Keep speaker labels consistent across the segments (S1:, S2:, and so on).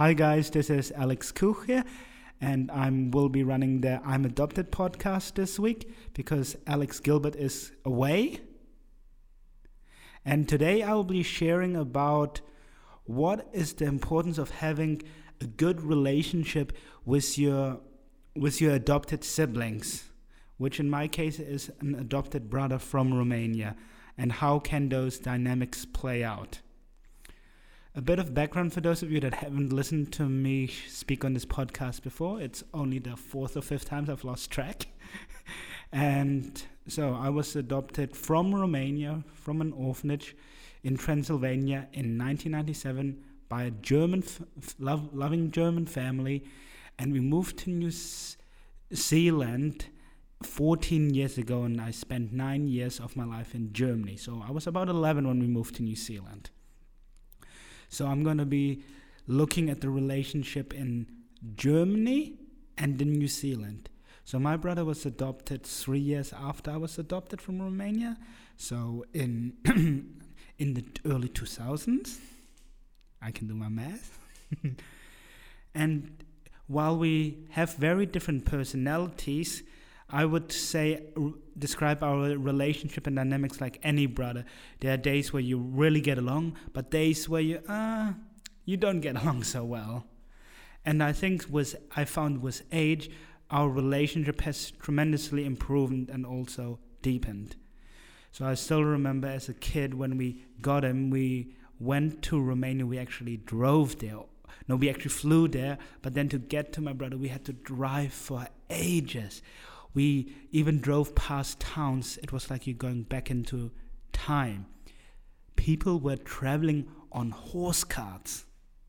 S1: Hi guys, this is Alex Kuch here, and I will be running the I'm Adopted podcast this week because Alex Gilbert is away. And today I will be sharing about what is the importance of having a good relationship with your adopted siblings, which in my case is an adopted brother from Romania, and how can those dynamics play out. A bit of background for those of you that haven't listened to me speak on this podcast before. It's only the fourth or fifth time I've lost track. And so I was adopted from Romania, from an orphanage in Transylvania in 1997 by a loving German family. And we moved to New Zealand 14 years ago, and I spent 9 years of my life in Germany. So I was about 11 when we moved to New Zealand. So I'm going to be looking at the relationship in Germany and in New Zealand. So my brother was adopted 3 years after I was adopted from Romania. So in in the early 2000s, I can do my math. And while we have very different personalities, I would say describe our relationship and dynamics like any brother. There are days where you really get along, but days where you don't get along so well. And I think I found with age, our relationship has tremendously improved and also deepened. So I still remember as a kid when we got him, we went to Romania. We actually drove there. No, we actually flew there. But then to get to my brother, we had to drive for ages. We even drove past towns. It was like you're going back into time. People were traveling on horse carts.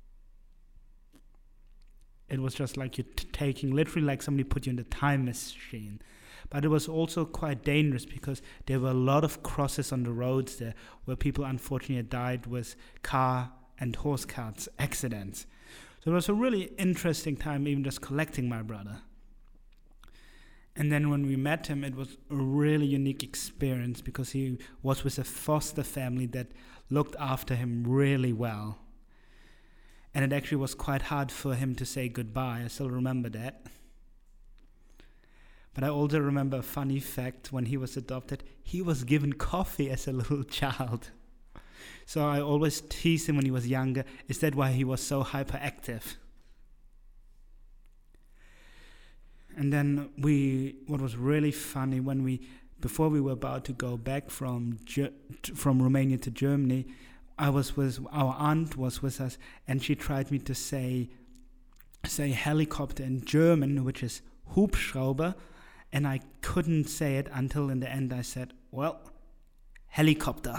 S1: It was just like you're taking, literally like somebody put you in the time machine. But it was also quite dangerous because there were a lot of crosses on the roads there where people unfortunately died with car and horse carts accidents. So it was a really interesting time even just collecting my brother. And then when we met him, it was a really unique experience because he was with a foster family that looked after him really well. And it actually was quite hard for him to say goodbye. I still remember that. But I also remember a funny fact. When he was adopted, he was given coffee as a little child. So I always teased him when he was younger, is that why he was so hyperactive? And then what was really funny, before we were about to go back from Romania to Germany, our aunt was with us, and she tried me to say helicopter in German, which is Hubschrauber, and I couldn't say it until in the end I said, well, helicopter.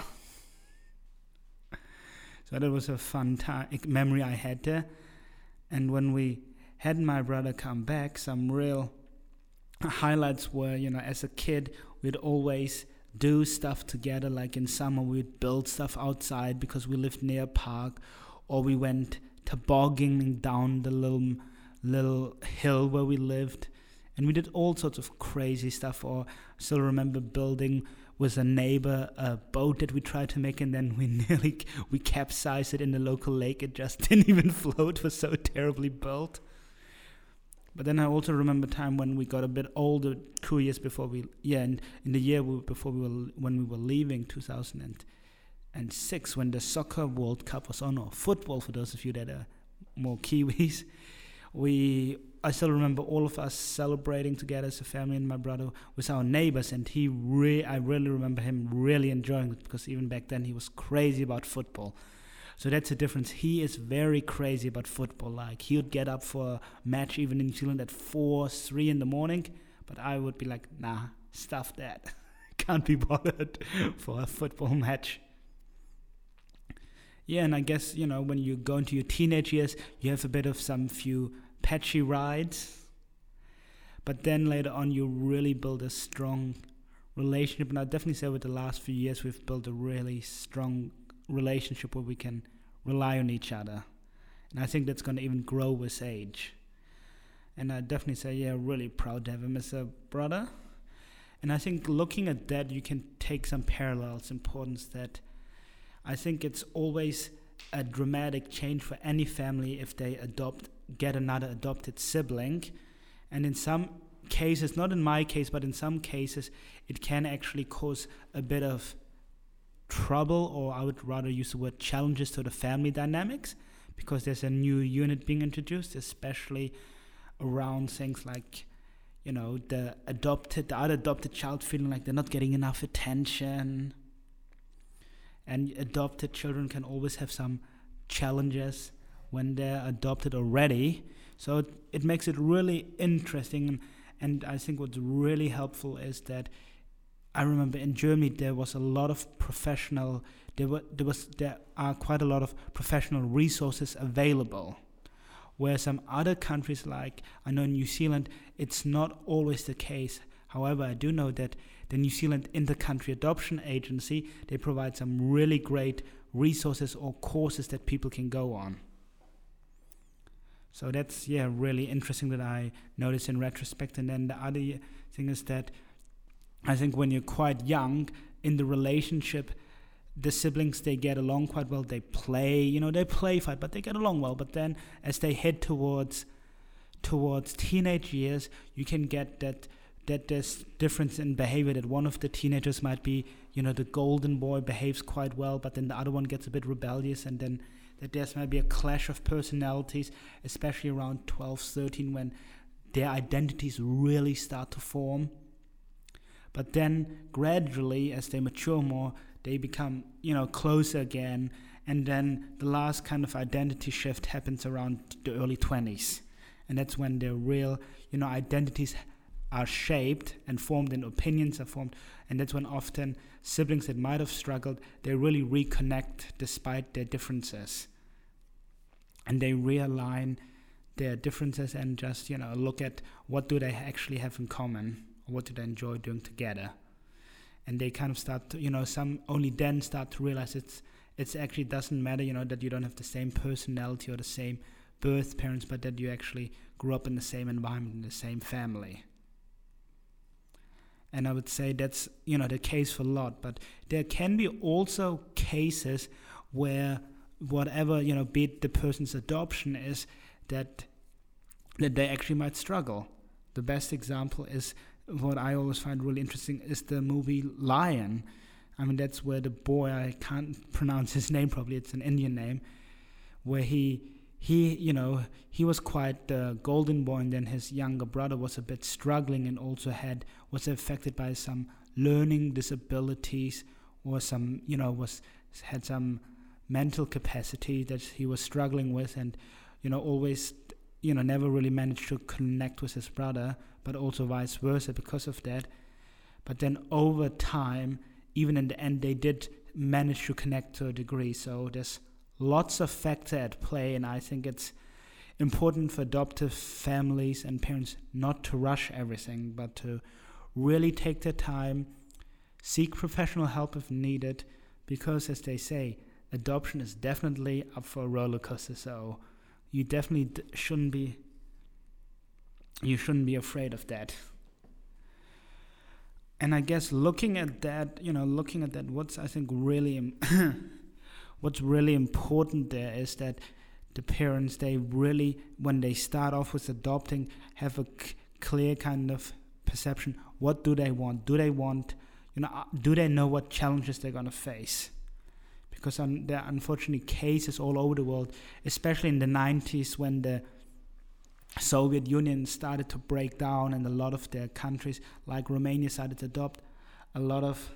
S1: So that was a fun memory I had there. And when we had my brother come back, some real highlights were, as a kid, we'd always do stuff together. Like in summer, we'd build stuff outside because we lived near a park, or we went tobogganing down the little hill where we lived. And we did all sorts of crazy stuff. Or I still remember building with a neighbor a boat that we tried to make, and then we capsized it in the local lake. It just didn't even float. It was so terribly built. But then I also remember time when we got a bit older, 2 years before and in the year when we were leaving, 2006, when the soccer World Cup was on, or football for those of you that are more Kiwis, I still remember all of us celebrating together as a family and my brother with our neighbors, and I really remember him really enjoying it because even back then he was crazy about football. So that's the difference. He is very crazy about football. Like, he would get up for a match even in New Zealand at 3 in the morning. But I would be like, nah, stuff that. Can't be bothered for a football match. Yeah, and I guess, when you go into your teenage years, you have a bit of few patchy rides. But then later on, you really build a strong relationship. And I'd definitely say with the last few years, we've built a really strong relationship where we can rely on each other. And I think that's going to even grow with age. And I definitely say, really proud to have him as a brother. And I think looking at that, you can take some parallels, importance that I think it's always a dramatic change for any family if they get another adopted sibling. And in some cases, not in my case, but in some cases, it can actually cause a bit of trouble, or I would rather use the word challenges to the family dynamics, because there's a new unit being introduced, especially around things like, the other adopted child feeling like they're not getting enough attention. And adopted children can always have some challenges when they're adopted already. So it makes it really interesting. And I think what's really helpful is that I remember in Germany there was a lot of there are quite a lot of professional resources available. Where some other countries, like I know in New Zealand, it's not always the case. However, I do know that the New Zealand Inter-Country Adoption Agency, they provide some really great resources or courses that people can go on. So that's, really interesting that I noticed in retrospect. And then the other thing is that I think when you're quite young in the relationship, the siblings, they get along quite well. They play, they play fight, but they get along well. But then as they head towards teenage years, you can get that there's difference in behavior, that one of the teenagers might be, the golden boy behaves quite well, but then the other one gets a bit rebellious, and then that there's maybe a clash of personalities, especially around 12, 13, when their identities really start to form. But then gradually, as they mature more, they become, closer again, and then the last kind of identity shift happens around the early 20s. And that's when their real, identities are shaped and formed, and opinions are formed. And that's when often siblings that might have struggled, they really reconnect despite their differences. And they realign their differences and just, look at what do they actually have in common, or what do they enjoy doing together. And they kind of start to, some only then start to realize it's actually doesn't matter, that you don't have the same personality or the same birth parents, but that you actually grew up in the same environment, in the same family. And I would say that's, the case for a lot. But there can be also cases where whatever, be it the person's adoption is, that they actually might struggle. The best example is, what I always find really interesting, is the movie Lion. I mean, that's where the boy, I can't pronounce his name properly, it's an Indian name, where he was quite the golden boy, and then his younger brother was a bit struggling and also was affected by some learning disabilities, or some, had some mental capacity that he was struggling with, and, always, never really managed to connect with his brother, but also vice versa because of that. But then over time, even in the end, they did manage to connect to a degree. So there's lots of factors at play, and I think it's important for adoptive families and parents not to rush everything, but to really take their time, seek professional help if needed, because, as they say, adoption is definitely up for a roller coaster. So you definitely shouldn't be afraid of that. And I guess looking at that, what's I think really what's really important there is that the parents, they really, when they start off with adopting, have a clear kind of perception. What do they want? Do they know what challenges they're going to face? Because there are unfortunately cases all over the world, especially in the 90s when the Soviet Union started to break down, and a lot of their countries, like Romania, started to adopt a lot of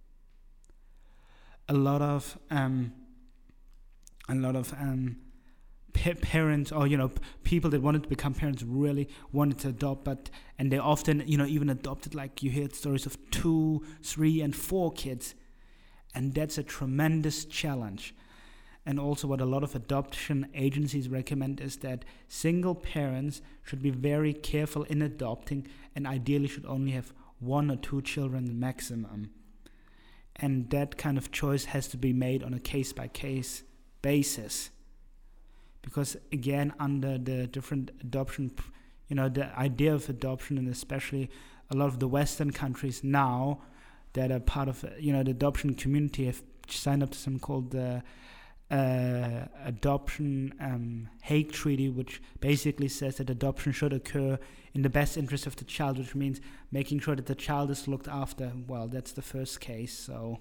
S1: parents, or people that wanted to become parents really wanted to adopt, and they often even adopted, like you heard stories of 2, 3, and 4 kids, and that's a tremendous challenge. And also what a lot of adoption agencies recommend is that single parents should be very careful in adopting, and ideally should only have 1 or 2 children maximum. And that kind of choice has to be made on a case-by-case basis. Because again, under the different adoption, the idea of adoption, and especially a lot of the Western countries now that are part of, the adoption community, have signed up to something called the adoption Hague Treaty, which basically says that adoption should occur in the best interest of the child, which means making sure that the child is looked after. Well, that's the first case, so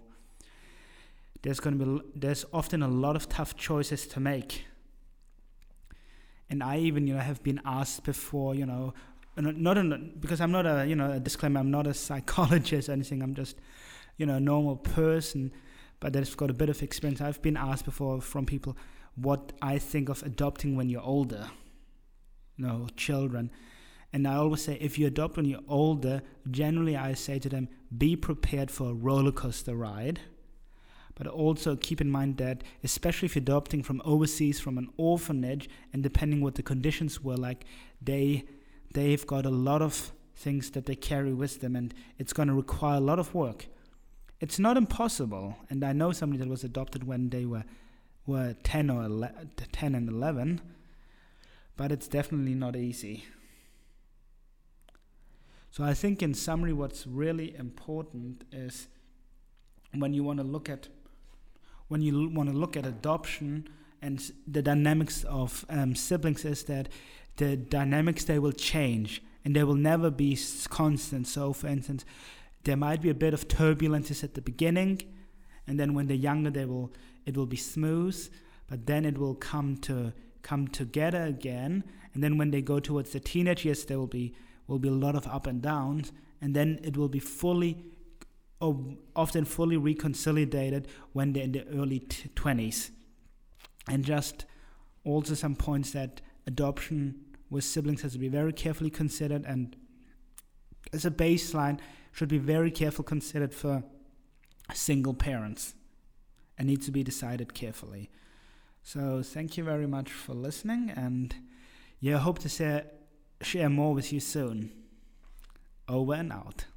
S1: there's often a lot of tough choices to make. And I even, have been asked before, because I'm not a disclaimer, I'm not a psychologist or anything, I'm just, a normal person, but that's got a bit of experience. I've been asked before from people what I think of adopting when you're older, children. And I always say, if you adopt when you're older, generally I say to them, be prepared for a roller coaster ride. But also keep in mind that, especially if you're adopting from overseas, from an orphanage, and depending what the conditions were like, they've got a lot of things that they carry with them, and it's going to require a lot of work. It's not impossible, and I know somebody that was adopted when they were 10 and 11, but it's definitely not easy. So I think in summary, what's really important is when you want to look at adoption and the dynamics of siblings, is that the dynamics, they will change and they will never be constant. So for instance, there might be a bit of turbulences at the beginning, and then when they're younger, it will be smooth, but then it will come together again. And then when they go towards the teenage years, there will be a lot of up and downs, and then it will be often fully reconsolidated when they're in the early 20s. And just also some points that adoption with siblings has to be very carefully considered, and as a baseline should be very carefully considered for single parents and needs to be decided carefully. So thank you very much for listening, and I hope to share more with you soon. Over and out.